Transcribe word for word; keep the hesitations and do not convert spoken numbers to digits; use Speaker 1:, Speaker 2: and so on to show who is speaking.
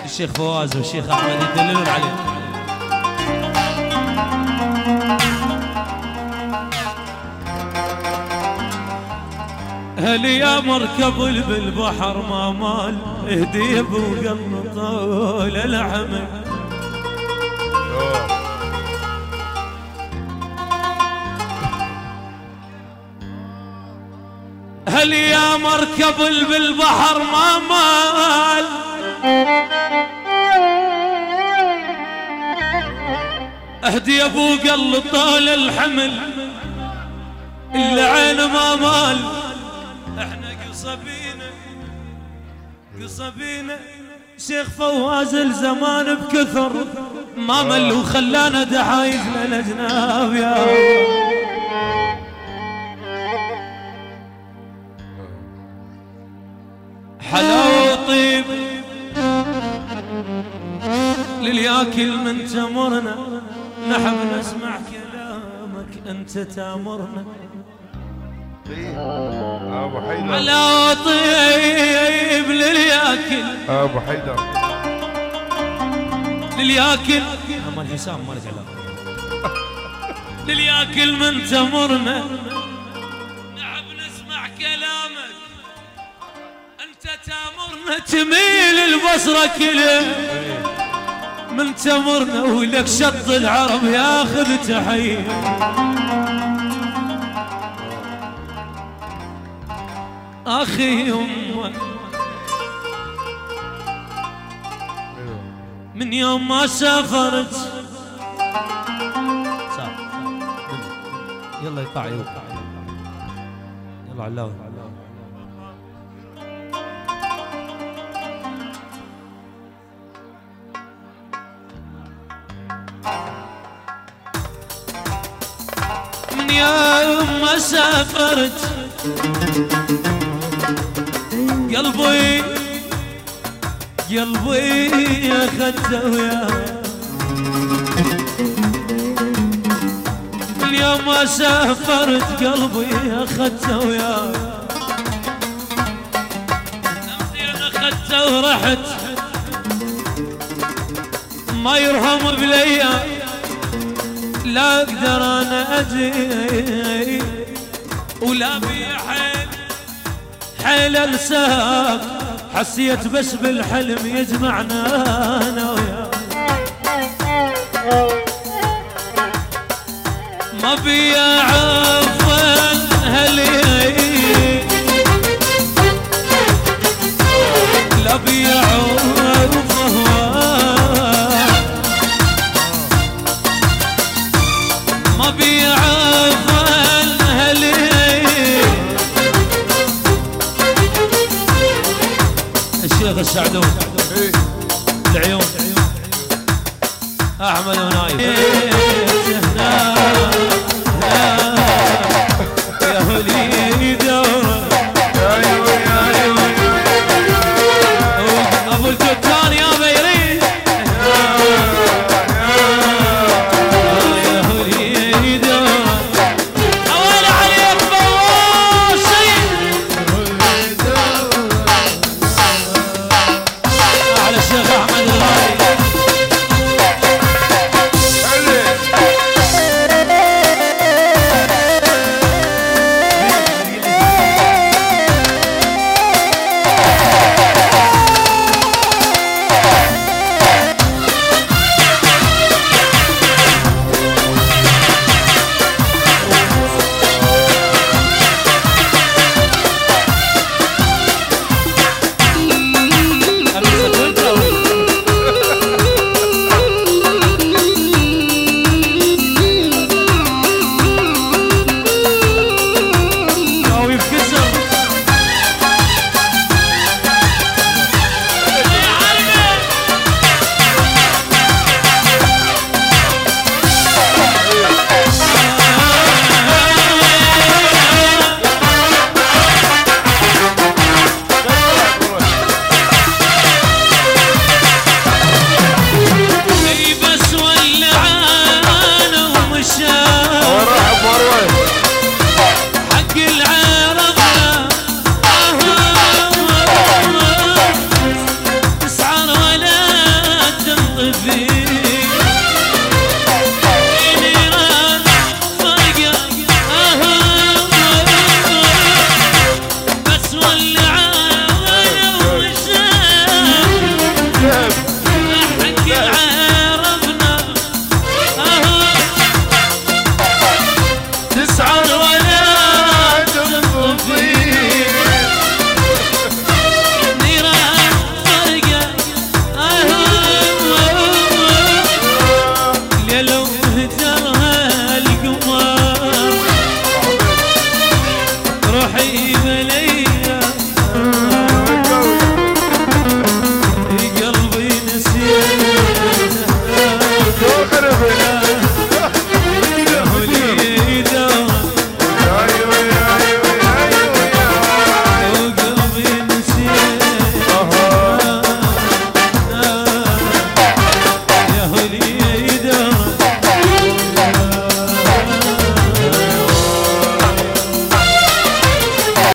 Speaker 1: الشيخ فواز والشيخ احمد يدللون عليه. هل يا مركب بالبحر ما مال اهدي بوقلب طول الحمل. هل يا مركب بالبحر ما مال اهدي ابو قل طال الحمل اللي عين ما مال. احنا قصبينا قصبينا شيخ فواز الزمان بكثر ما مل وخلانا دحايز للأجناب يا حلاوة طيب للياكل من تمرنا نحب نسمع كلامك انت تامرنا.
Speaker 2: ابو حيدر
Speaker 1: حلاوة طيب للياكل
Speaker 2: ابو حيدر
Speaker 1: للياكل مال حسام ما له للياكل من تمرنا نحب نسمع كلامك انت تامرنا. تميل البصرة كله من تمرنا ولك شط العرب ياخذ تحية. اخي يمه من يوم ما سافرت يلا يقع يوقع يلا علاوي من يوم ما سافرت قلبي قلبي اخذته وياه. اليوم ما سافرت قلبي اخذته وياه. نفسي انا اخذته ورحت ما يرهم بليا لا اقدر انا اجي ولا بي حيل حيل انساك. حسيت بس بالحلم يجمعنا انا وياك ما بي عفوا هلي لا بي عفوا ما بي عفوا هلي الشيخ السعدون العيون احمد ونايف يا ولي دوره ابو الكتان يا بيرين يا ولي دوره اول عليك بواشي على الشيخ احمد الغالي بلا